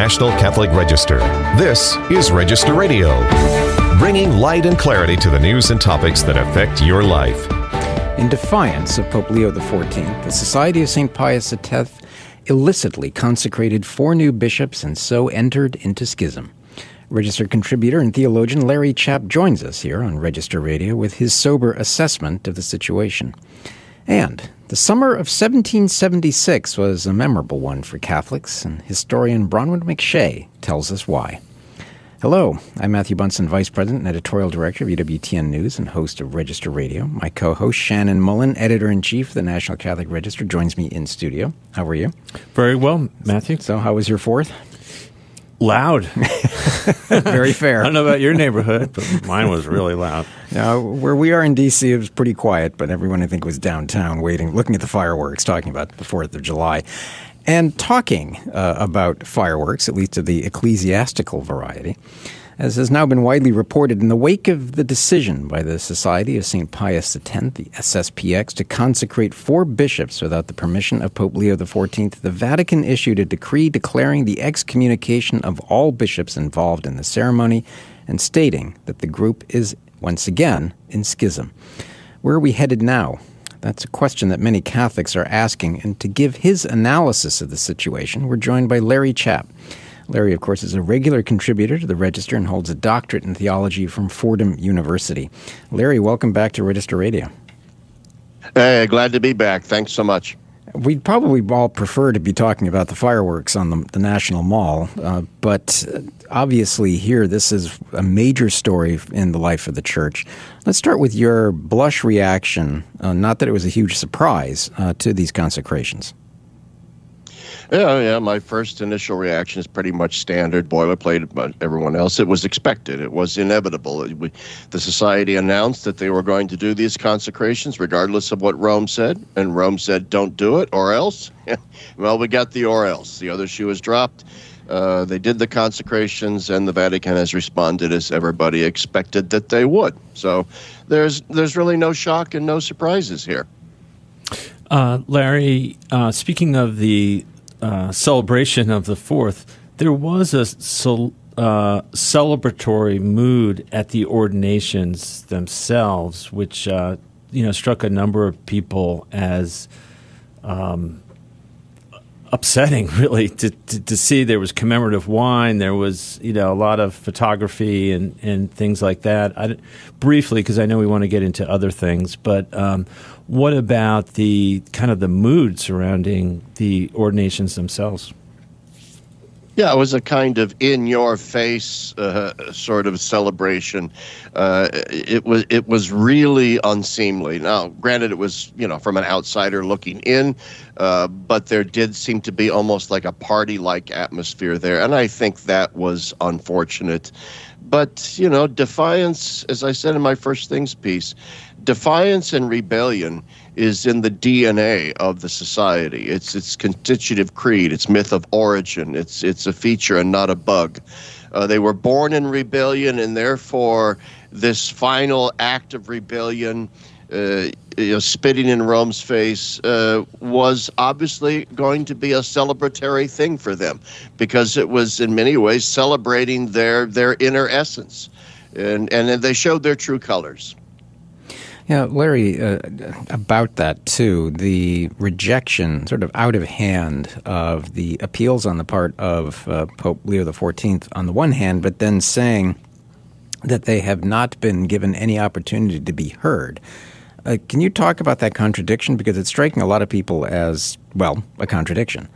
National Catholic Register. This is Register Radio, bringing light and clarity to the news and topics that affect your life. In defiance of Pope Leo XIV, the Society of St. Pius X illicitly consecrated 4 new bishops and so entered into schism. Register contributor and theologian Larry Chapp joins us here on Register Radio with his sober assessment of the situation. And the summer of 1776 was a memorable one for Catholics, and historian Bronwyn McShay tells us why. Hello, I'm Matthew Bunson, Vice President and Editorial Director of EWTN News and host of Register Radio. My co-host Shannon Mullen, Editor-in-Chief of the National Catholic Register, joins me in studio. How are you? Very well, Matthew. So how was your 4th? Loud. Very fair. I don't know about your neighborhood, but mine was really loud. Where we are in D.C., it was pretty quiet, but everyone, I think, was downtown waiting, looking at the fireworks, talking about the 4th of July. And talking about fireworks, at least of the ecclesiastical variety, as has now been widely reported, in the wake of the decision by the Society of St. Pius X, the SSPX, to consecrate 4 bishops without the permission of Pope Leo XIV, the Vatican issued a decree declaring the excommunication of all bishops involved in the ceremony and stating that the group is, once again, in schism. Where are we headed now? That's a question that many Catholics are asking, and to give his analysis of the situation, we're joined by Larry Chapp. Larry, of course, is a regular contributor to the Register and holds a doctorate in theology from Fordham University. Larry, welcome back to Register Radio. Hey, glad to be back. Thanks so much. We'd probably all prefer to be talking about the fireworks on the National Mall, but obviously here this is a major story in the life of the Church. Let's start with your blush reaction, not that it was a huge surprise, to these consecrations. Yeah, my first initial reaction is pretty much standard, boilerplate, but everyone else. It was expected. It was inevitable. The Society announced that they were going to do these consecrations regardless of what Rome said, and Rome said, don't do it, or else. Well, we got the or else. The other shoe was dropped. They did the consecrations, and the Vatican has responded as everybody expected that they would. So there's really no shock and no surprises here. Larry, speaking of the celebration of the 4th, there was a celebratory mood at the ordinations themselves, which struck a number of people as upsetting, really, to see. There was commemorative wine, there was a lot of photography and things like that. Briefly, because I know we want to get into other things, but what about the kind of the mood surrounding the ordinations themselves? Yeah, it was a kind of in-your-face sort of celebration. It was really unseemly. Now, granted, it was from an outsider looking in, but there did seem to be almost like a party-like atmosphere there, and I think that was unfortunate. But defiance, as I said in my First Things piece, defiance and rebellion is in the DNA of the society. It's its constitutive creed, its myth of origin. It's a feature and not a bug. They were born in rebellion, and therefore this final act of rebellion, spitting in Rome's face, was obviously going to be a celebratory thing for them, because it was in many ways celebrating their inner essence, and they showed their true colors. Yeah, Larry, about that too, the rejection, sort of out of hand, of the appeals on the part of Pope Leo XIV on the one hand, but then saying that they have not been given any opportunity to be heard. Can you talk about that contradiction? Because it's striking a lot of people as, well, a contradiction.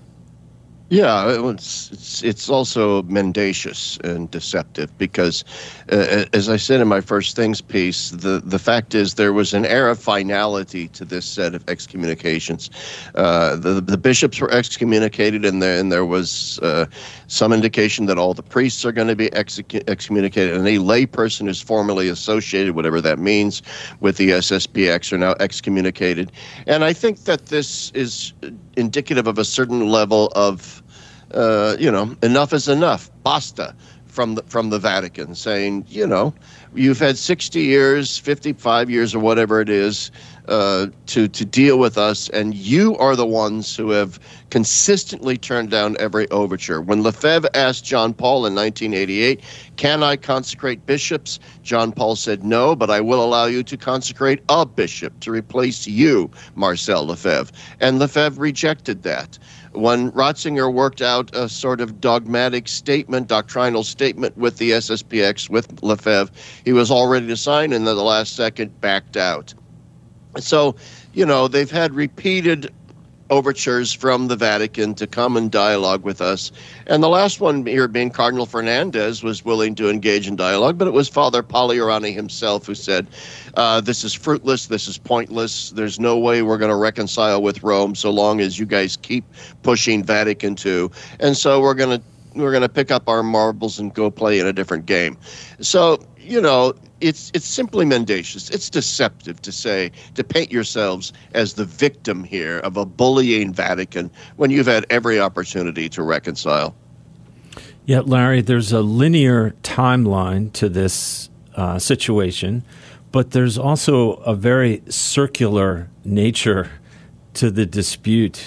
Yeah, it's also mendacious and deceptive because, as I said in my First Things piece, the fact is there was an air of finality to this set of excommunications. The bishops were excommunicated, and there was some indication that all the priests are going to be excommunicated, and any lay person who's formally associated, whatever that means, with the SSPX are now excommunicated. And I think that this is indicative of a certain level of, enough is enough, basta, from the Vatican, saying, you've had 60 years, 55 years, or whatever it is, to deal with us, and you are the ones who have consistently turned down every overture. When Lefebvre asked John Paul in 1988, "Can I consecrate bishops?" John Paul said, "No, but I will allow you to consecrate a bishop to replace you, Marcel Lefebvre." And Lefebvre rejected that. When Ratzinger worked out a sort of dogmatic statement, doctrinal statement with the SSPX, with Lefebvre, he was all ready to sign, and then the last second backed out. So, they've had repeated overtures from the Vatican to come and dialogue with us. And the last one here being Cardinal Fernandez was willing to engage in dialogue, but it was Father Pagliarani himself who said, this is fruitless, this is pointless, there's no way we're going to reconcile with Rome so long as you guys keep pushing Vatican II. And so we're going to pick up our marbles and go play in a different game. So, it's simply mendacious. It's deceptive to paint yourselves as the victim here of a bullying Vatican when you've had every opportunity to reconcile. Yeah, Larry, there's a linear timeline to this situation, but there's also a very circular nature to the dispute.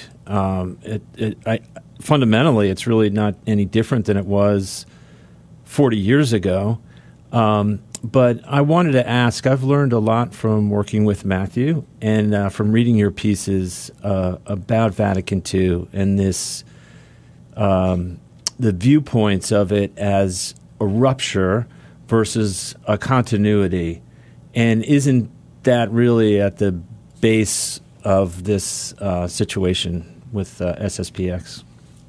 Fundamentally, it's really not any different than it was 40 years ago. But I wanted to ask, I've learned a lot from working with Matthew and from reading your pieces about Vatican II and this, the viewpoints of it as a rupture versus a continuity. And isn't that really at the base of this situation with SSPX?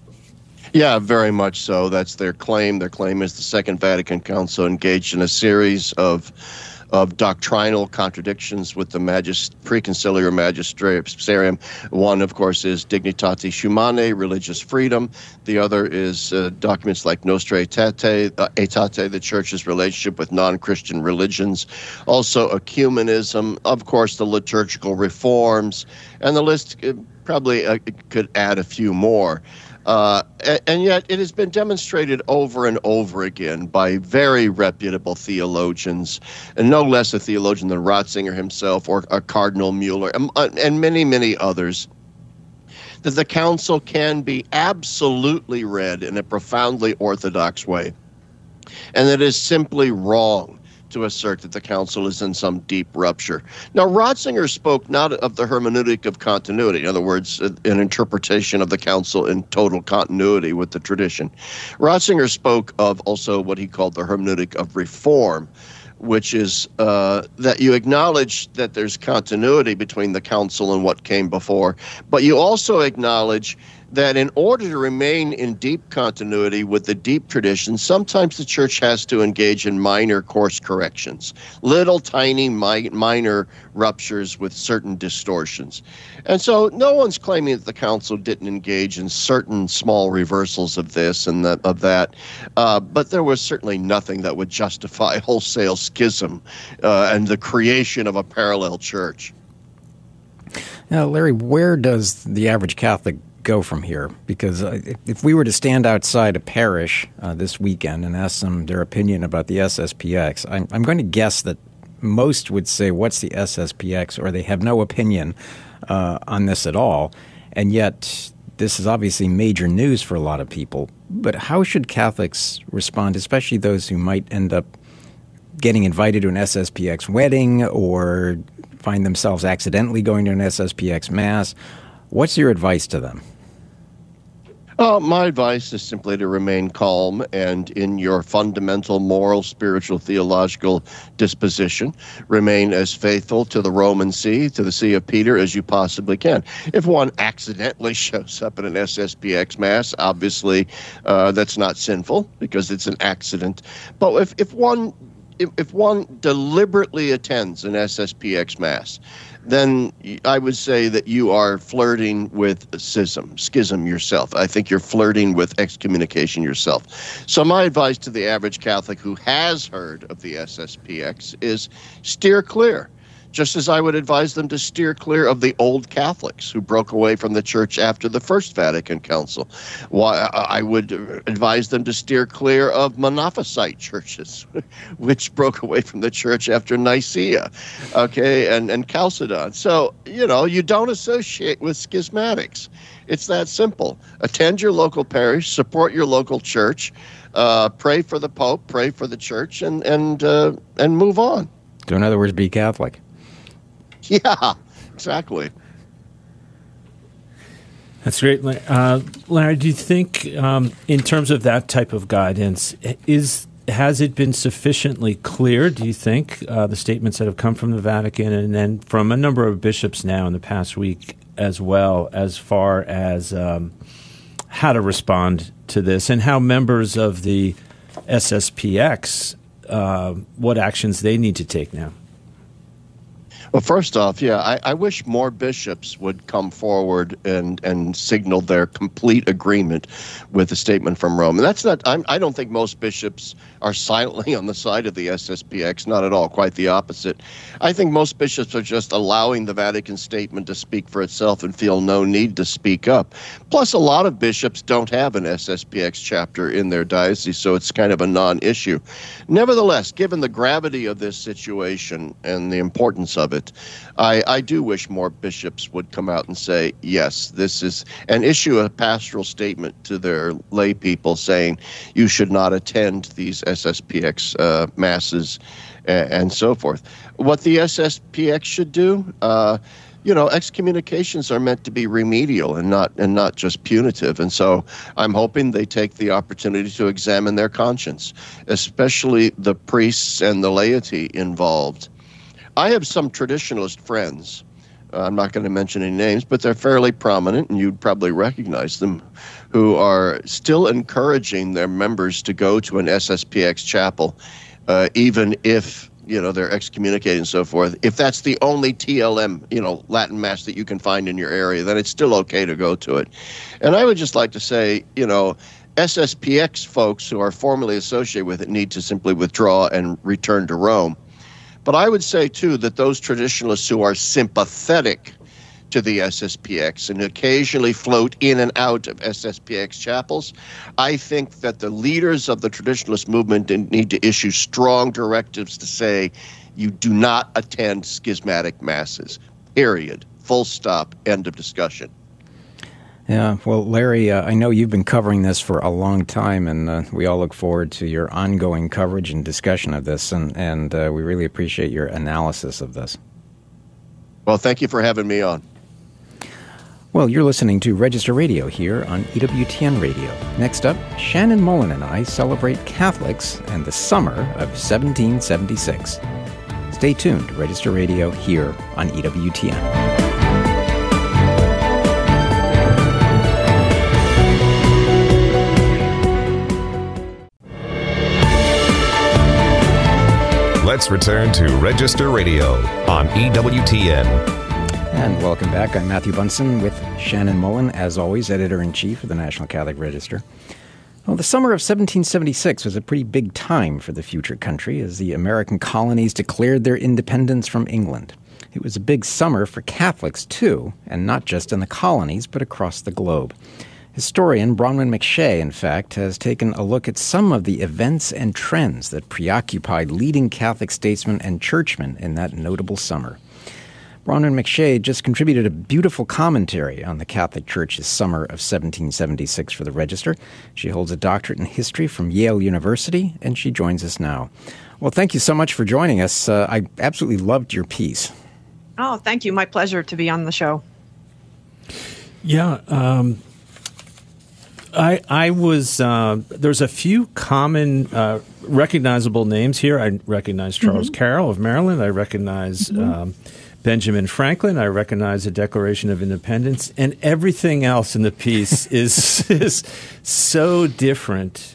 Yeah, very much so. That's their claim. Their claim is the Second Vatican Council engaged in a series of doctrinal contradictions with the preconciliar magisterium. One, of course, is Dignitatis Humanae, religious freedom. The other is documents like Nostra Aetate, the Church's relationship with non-Christian religions. Also, ecumenism, of course, the liturgical reforms, and the list probably could add a few more. And yet it has been demonstrated over and over again by very reputable theologians, and no less a theologian than Ratzinger himself or Cardinal Mueller and many, many others, that the council can be absolutely read in a profoundly orthodox way, and that it is simply wrong to assert that the council is in some deep rupture. Now, Ratzinger spoke not of the hermeneutic of continuity, in other words, an interpretation of the council in total continuity with the tradition. Ratzinger spoke of also what he called the hermeneutic of reform, which is that you acknowledge that there's continuity between the council and what came before, but you also acknowledge that in order to remain in deep continuity with the deep tradition, sometimes the church has to engage in minor course corrections, little tiny minor ruptures with certain distortions. And so no one's claiming that the council didn't engage in certain small reversals of this and of that, but there was certainly nothing that would justify wholesale schism and the creation of a parallel church. Now, Larry, where does the average Catholic go from here? Because if we were to stand outside a parish this weekend and ask them their opinion about the SSPX, I'm going to guess that most would say, what's the SSPX? Or they have no opinion on this at all. And yet this is obviously major news for a lot of people. But how should Catholics respond, especially those who might end up getting invited to an SSPX wedding or find themselves accidentally going to an SSPX Mass? What's your advice to them? My advice is simply to remain calm and in your fundamental moral, spiritual, theological disposition. Remain as faithful to the Roman See, to the See of Peter, as you possibly can. If one accidentally shows up at an SSPX Mass, obviously that's not sinful because it's an accident. But if one deliberately attends an SSPX Mass, then I would say that you are flirting with schism yourself. I think you're flirting with excommunication yourself. So my advice to the average Catholic who has heard of the SSPX is steer clear. just as I would advise them to steer clear of the old Catholics who broke away from the church after the First Vatican Council. I would advise them to steer clear of Monophysite churches, which broke away from the church after Nicaea, okay, and Chalcedon. So, you don't associate with schismatics. It's that simple. Attend your local parish, support your local church, pray for the Pope, pray for the church, and move on. So in other words, be Catholic. Yeah, exactly. That's great. Larry, do you think, in terms of that type of guidance, has it been sufficiently clear, do you think, the statements that have come from the Vatican and then from a number of bishops now in the past week as well, as far as how to respond to this and how members of the SSPX, what actions they need to take now? Well, first off, I wish more bishops would come forward and signal their complete agreement with the statement from Rome. And that's not, I don't think most bishops are silently on the side of the SSPX, not at all, quite the opposite. I think most bishops are just allowing the Vatican statement to speak for itself and feel no need to speak up. Plus, a lot of bishops don't have an SSPX chapter in their diocese, so it's kind of a non-issue. Nevertheless, given the gravity of this situation and the importance of it, I do wish more bishops would come out and say, yes, this is, and issue a pastoral statement to their lay people saying you should not attend these SSPX masses and so forth. What the SSPX should do, excommunications are meant to be remedial and not just punitive. And so I'm hoping they take the opportunity to examine their conscience, especially the priests and the laity involved. I have some traditionalist friends. I'm not going to mention any names, but they're fairly prominent, and you'd probably recognize them, who are still encouraging their members to go to an SSPX chapel, even if they're excommunicated and so forth. If that's the only TLM, Latin Mass that you can find in your area, then it's still okay to go to it. And I would just like to say, SSPX folks who are formally associated with it need to simply withdraw and return to Rome. But I would say, too, that those traditionalists who are sympathetic to the SSPX and occasionally float in and out of SSPX chapels, I think that the leaders of the traditionalist movement need to issue strong directives to say you do not attend schismatic masses, period, full stop, end of discussion. Yeah, well, Larry, I know you've been covering this for a long time, and we all look forward to your ongoing coverage and discussion of this, and we really appreciate your analysis of this. Well, thank you for having me on. Well, you're listening to Register Radio here on EWTN Radio. Next up, Shannon Mullen and I celebrate Catholics and the summer of 1776. Stay tuned to Register Radio here on EWTN. Let's return to Register Radio on EWTN. And welcome back. I'm Matthew Bunson with Shannon Mullen, as always, Editor-in-Chief of the National Catholic Register. Well, the summer of 1776 was a pretty big time for the future country as the American colonies declared their independence from England. It was a big summer for Catholics, too, and not just in the colonies, but across the globe. Historian Bronwyn McShay, in fact, has taken a look at some of the events and trends that preoccupied leading Catholic statesmen and churchmen in that notable summer. Bronwyn McShay just contributed a beautiful commentary on the Catholic Church's summer of 1776 for the Register. She holds a doctorate in history from Yale University, and she joins us now. Well, thank you so much for joining us. I absolutely loved your piece. Oh, thank you. My pleasure to be on the show. Yeah, I was, there's a few common recognizable names here. I recognize Charles Carroll of Maryland. I recognize Benjamin Franklin. I recognize the Declaration of Independence. And everything else in the piece is so different.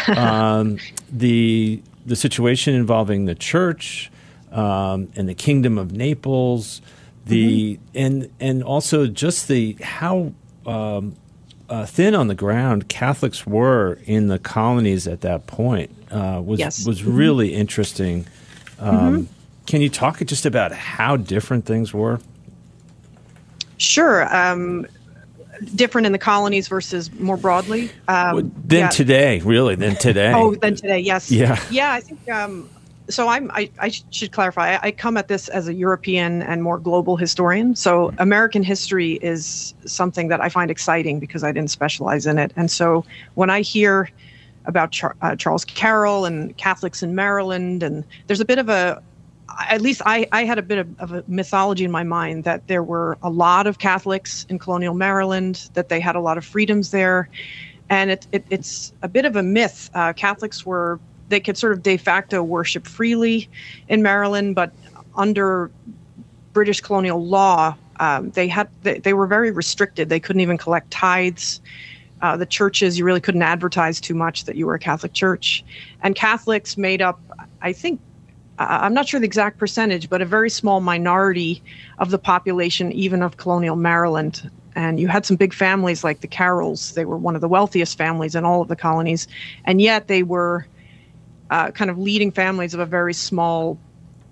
The situation involving the church and the Kingdom of Naples, and also just how thin on the ground Catholics were in the colonies at that point was really interesting Can you talk just about how different things were? Sure. Different in the colonies versus more broadly? Today, really, than today. Oh, than today, yes. Yeah. Yeah, I think, so I should clarify, I come at this as a European and more global historian. So American history is something that I find exciting because I didn't specialize in it. And so when I hear about Charles Carroll and Catholics in Maryland, and there's a bit of at least I had a bit of a mythology in my mind that there were a lot of Catholics in colonial Maryland, that they had a lot of freedoms there. And it's a bit of a myth. Catholics they could sort of de facto worship freely in Maryland, but under British colonial law, they were very restricted. They couldn't even collect tithes. The churches, you really couldn't advertise too much that you were a Catholic church. And Catholics made up, I think, I'm not sure the exact percentage, but a very small minority of the population, even of colonial Maryland. And you had some big families like the Carrolls. They were one of the wealthiest families in all of the colonies. And yet they were kind of leading families of a very small,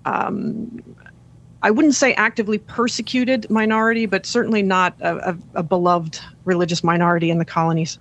I wouldn't say actively persecuted minority, but certainly not a beloved religious minority in the colonies.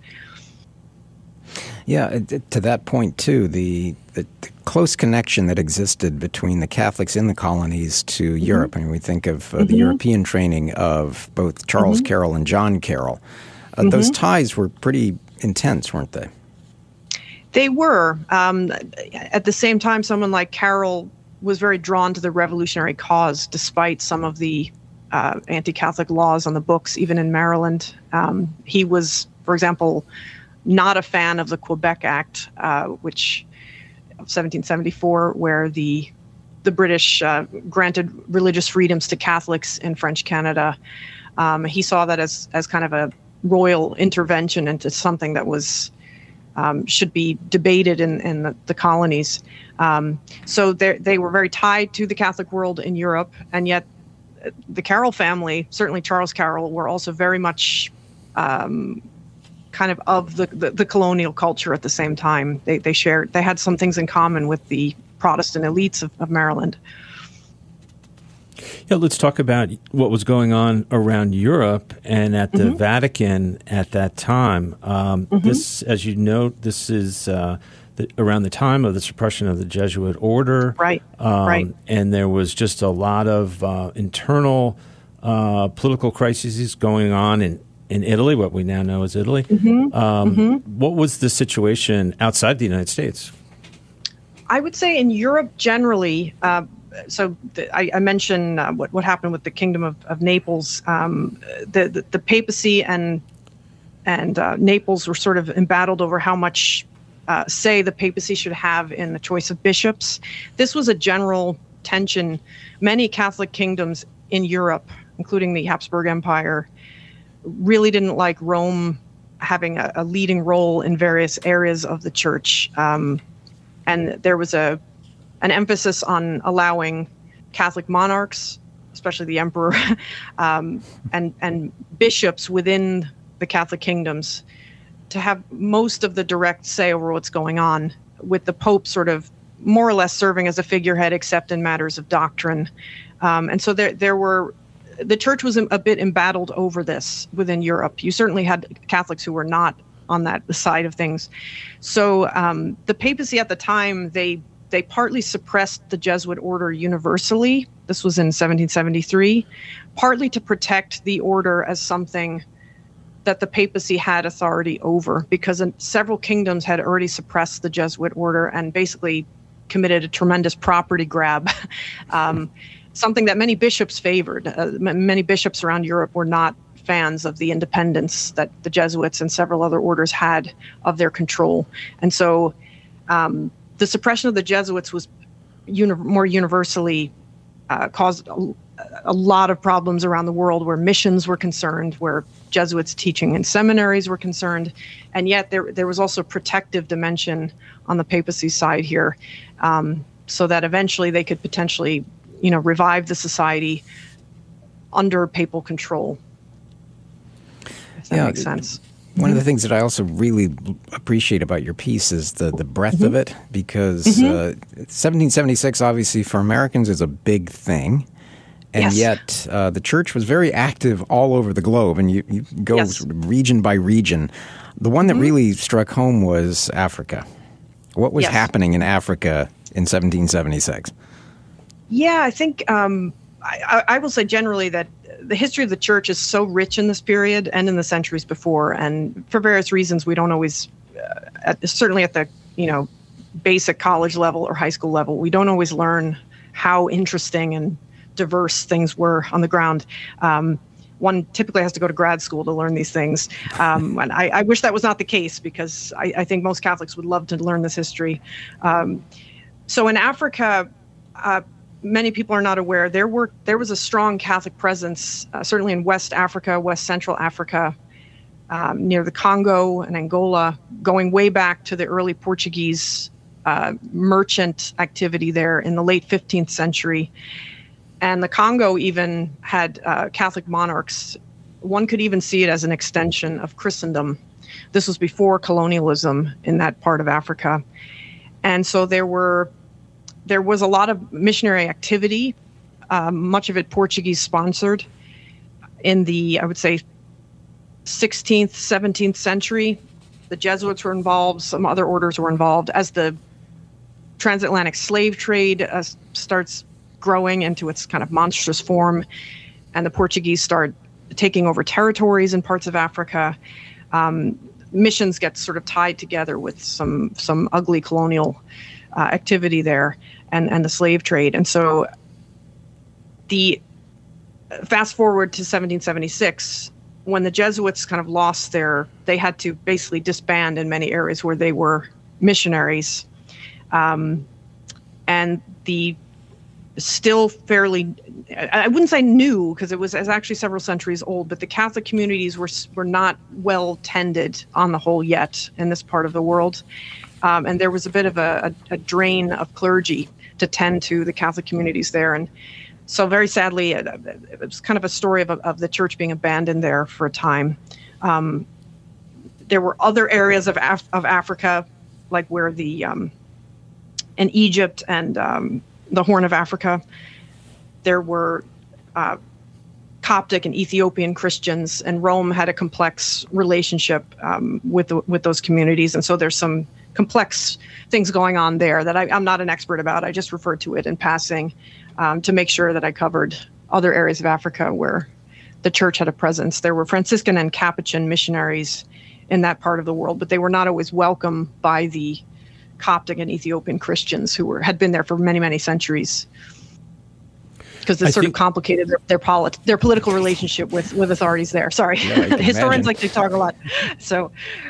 Yeah, to that point, too, the close connection that existed between the Catholics in the colonies to Europe. I mean, we think of the European training of both Charles Carroll and John Carroll. Those ties were pretty intense, weren't they? They were. At the same time, someone like Carroll was very drawn to the revolutionary cause, despite some of the anti-Catholic laws on the books, even in Maryland. He was, for example, not a fan of the Quebec Act, which of 1774, where the British granted religious freedoms to Catholics in French Canada. He saw that as kind of a royal intervention into something that was should be debated in the colonies. So they were very tied to the Catholic world in Europe, and yet the Carroll family, certainly Charles Carroll, were also very much kind of the colonial culture at the same time. They had some things in common with the Protestant elites of Maryland. Yeah, let's talk about what was going on around Europe and at the Vatican at that time. This, as you note, this is around the time of the suppression of the Jesuit order. Right. And there was just a lot of internal political crises going on in Italy, what we now know as Italy. What was the situation outside the United States? I would say in Europe generally, I mentioned what happened with the Kingdom of Naples. The papacy and Naples were sort of embattled over how much say the papacy should have in the choice of bishops. This was a general tension. Many Catholic kingdoms in Europe, including the Habsburg Empire, really didn't like Rome having a leading role in various areas of the church. And there was an emphasis on allowing Catholic monarchs, especially the emperor, and bishops within the Catholic kingdoms to have most of the direct say over what's going on, with the Pope sort of more or less serving as a figurehead, except in matters of doctrine. And so the church was a bit embattled over this within Europe. You certainly had Catholics who were not on that side of things. So the papacy at the time, they partly suppressed the Jesuit order universally. This was in 1773, partly to protect the order as something that the papacy had authority over, because several kingdoms had already suppressed the Jesuit order and basically committed a tremendous property grab, something that many bishops favored. Many bishops around Europe were not fans of the independence that the Jesuits and several other orders had of their control. And so the suppression of the Jesuits was more universally caused a lot of problems around the world, where missions were concerned, where Jesuits teaching in seminaries were concerned. And yet there was also a protective dimension on the papacy side here, so that eventually they could potentially, revive the society under papal control. If that makes sense. One of the things that I also really appreciate about your piece is the breadth of it, because 1776, obviously, for Americans is a big thing. And yet the church was very active all over the globe, and you go region by region. The one that really struck home was Africa. What was happening in Africa in 1776? Yeah, I think I will say generally that the history of the church is so rich in this period and in the centuries before, and for various reasons we don't always, certainly at the basic college level or high school level, we don't always learn how interesting and diverse things were on the ground. One typically has to go to grad school to learn these things. And I wish that was not the case, because I think most Catholics would love to learn this history. So in Africa, many people are not aware, there was a strong Catholic presence, certainly in West Africa, West Central Africa, near the Congo and Angola, going way back to the early Portuguese merchant activity there in the late 15th century. And the Congo even had Catholic monarchs. One could even see it as an extension of Christendom. This was before colonialism in that part of Africa. And so there was a lot of missionary activity, much of it Portuguese sponsored, in the, I would say, 16th, 17th century. The Jesuits were involved, some other orders were involved. As the transatlantic slave trade starts growing into its kind of monstrous form, and the Portuguese start taking over territories in parts of Africa, missions get sort of tied together with some ugly colonial activity there, and the slave trade. And so the fast forward to 1776, when the Jesuits kind of lost they had to basically disband in many areas where they were missionaries. And the still fairly, I wouldn't say new, because it was actually several centuries old, but the Catholic communities were not well tended on the whole yet in this part of the world. And there was a bit of a drain of clergy to tend to the Catholic communities there. And so very sadly, it was kind of a story of the church being abandoned there for a time. There were other areas of Africa, like where in Egypt and the Horn of Africa, there were Coptic and Ethiopian Christians, and Rome had a complex relationship with those communities. And so there's some complex things going on there that I'm not an expert about. I just referred to it in passing to make sure that I covered other areas of Africa where the church had a presence. There were Franciscan and Capuchin missionaries in that part of the world, but they were not always welcome by the Coptic and Ethiopian Christians who had been there for many, many centuries, because this sort of complicated their political relationship with authorities there. Sorry, historians like to talk a lot. So,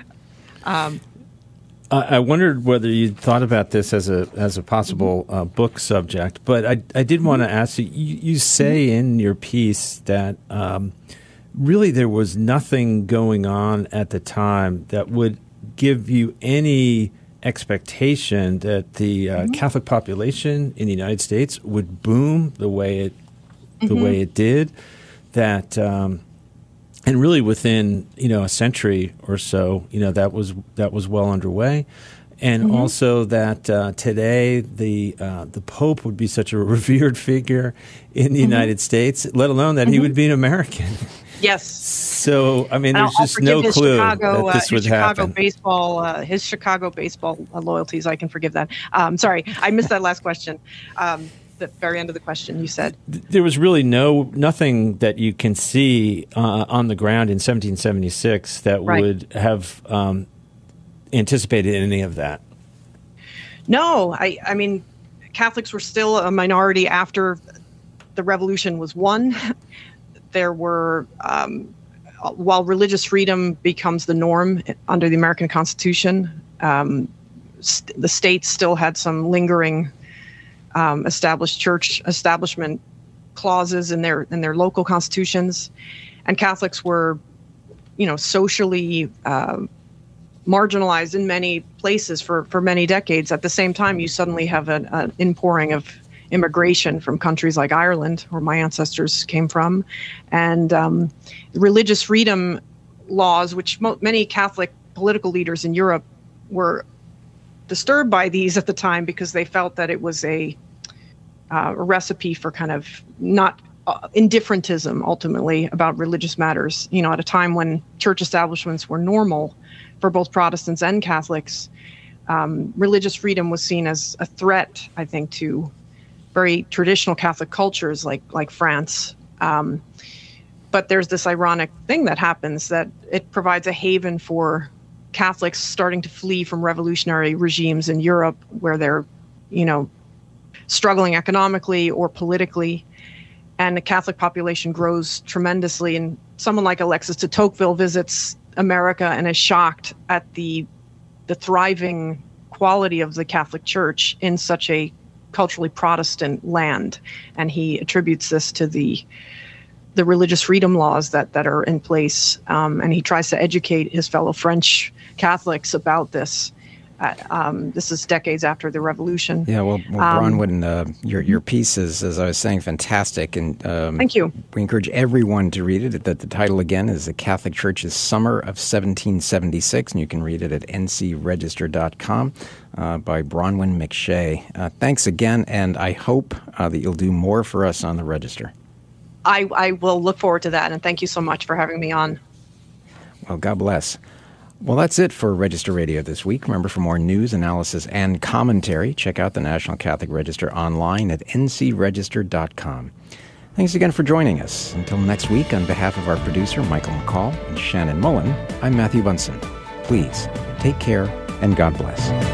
I wondered whether you thought about this as a possible book subject, but I did want to ask you. You say in your piece that really there was nothing going on at the time that would give you any expectation that the Catholic population in the United States would boom the way it did. That and really within a century or so, that was well underway, and also that today the Pope would be such a revered figure in the United States, let alone that he would be an American. Yes. So, I mean, there's just no clue that this would happen. His Chicago baseball loyalties, I can forgive that. Sorry, I missed that last question. The very end of the question you said. There was really nothing that you can see on the ground in 1776 that would have anticipated any of that. No, I mean, Catholics were still a minority after the revolution was won. There were, while religious freedom becomes the norm under the American Constitution, the states still had some lingering established church establishment clauses in their local constitutions, and Catholics were, socially marginalized in many places for many decades. At the same time, you suddenly have an inpouring of immigration from countries like Ireland, where my ancestors came from, and religious freedom laws, which many Catholic political leaders in Europe were disturbed by these at the time because they felt that it was a recipe for kind of not indifferentism ultimately about religious matters. At a time when church establishments were normal for both Protestants and Catholics, religious freedom was seen as a threat, I think, to very traditional Catholic cultures like France. But there's this ironic thing that happens, that it provides a haven for Catholics starting to flee from revolutionary regimes in Europe where they're, struggling economically or politically. And the Catholic population grows tremendously. And someone like Alexis de Tocqueville visits America and is shocked at the thriving quality of the Catholic Church in such a culturally Protestant land. And he attributes this to the religious freedom laws that are in place. And he tries to educate his fellow French Catholics about this. This is decades after the revolution. Yeah, well Bronwyn, your piece is, as I was saying, fantastic. And thank you. We encourage everyone to read it. The title, again, is The Catholic Church's Summer of 1776, and you can read it at ncregister.com by Bronwyn McShay. Thanks again, and I hope that you'll do more for us on the Register. I will look forward to that, and thank you so much for having me on. Well, God bless. Well, that's it for Register Radio this week. Remember, for more news, analysis, and commentary, check out the National Catholic Register online at ncregister.com. Thanks again for joining us. Until next week, on behalf of our producer, Michael McCall, and Shannon Mullen, I'm Matthew Bunson. Please, take care, and God bless.